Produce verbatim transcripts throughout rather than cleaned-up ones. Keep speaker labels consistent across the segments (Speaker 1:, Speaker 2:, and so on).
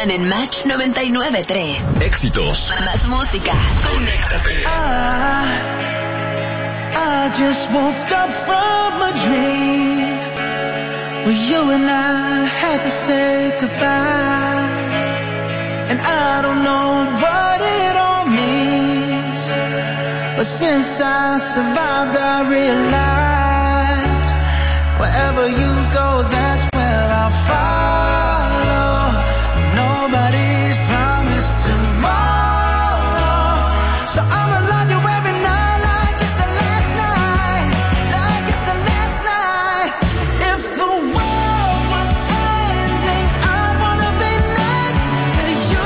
Speaker 1: Están en Match noventa y nueve punto tres.
Speaker 2: Éxitos.
Speaker 1: Más música. Conéctate.
Speaker 3: I, I just woke up from a dream where you and I had to say goodbye. And I don't know what it all means, but since I survived I realized wherever you go, that's where I'll follow. Nobody's promised tomorrow, so I'ma love you every night like it's the last night, like it's the last night. If the world was ending, I wanna be next to you.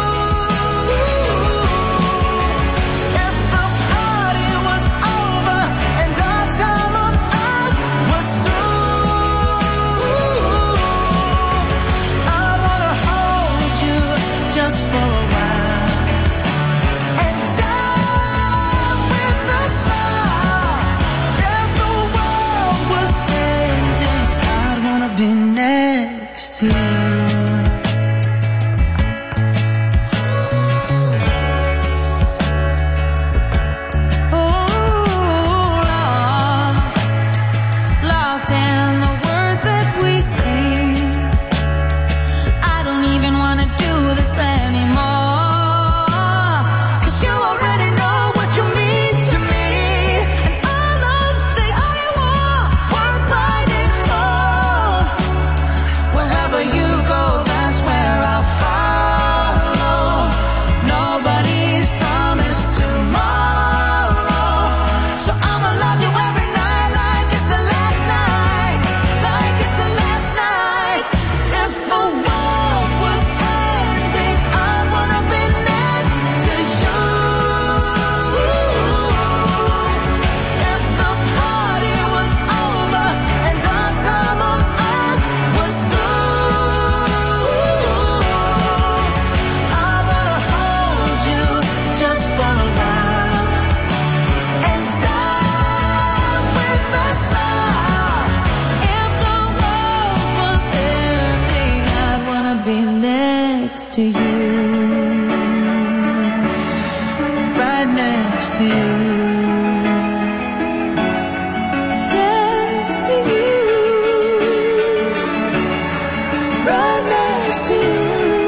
Speaker 3: If the party was over and our time on earth was through, I wanna hold you just for a while and die with a smile. If the world was ending, I'd wanna be next to you. Lost in the words that we sing. I don't even wanna do this anymore, 'cause you already know what you mean to me, and all of the I want worth fighting for. Wherever you go, that's where I'll follow. Nobody's promised tomorrow, so I'ma love you every night like it's the last night, like it's the last night. If the world was ending, I wanna be next to you. If the party was over and our time on earth was through, I wanna hold you just for a while and die with a smile. If the world was ending, I'd wanna be next to you, right next to you, next to you, right next to you.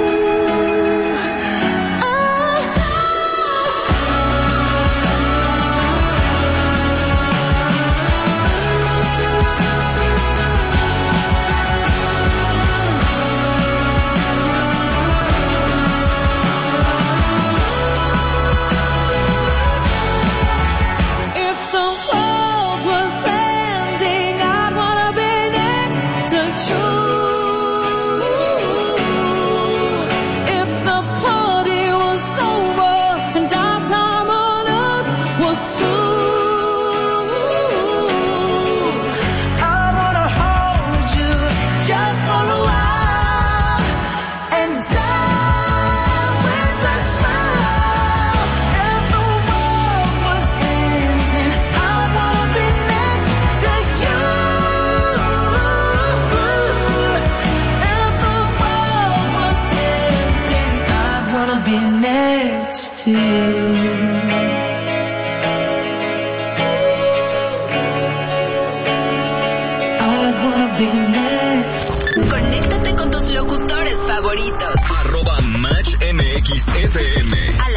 Speaker 3: If the world was ending, I'd wanna be next to you. If the party was over and our time on earth was through, I wanna hold you just for a while and die with a smile. If the world was ending, I wanna be next to you. If the world was ending, I'd wanna be next to you. I'd wanna be next.
Speaker 1: Conéctate con tus locutores favoritos.
Speaker 2: Arroba Match M X F M.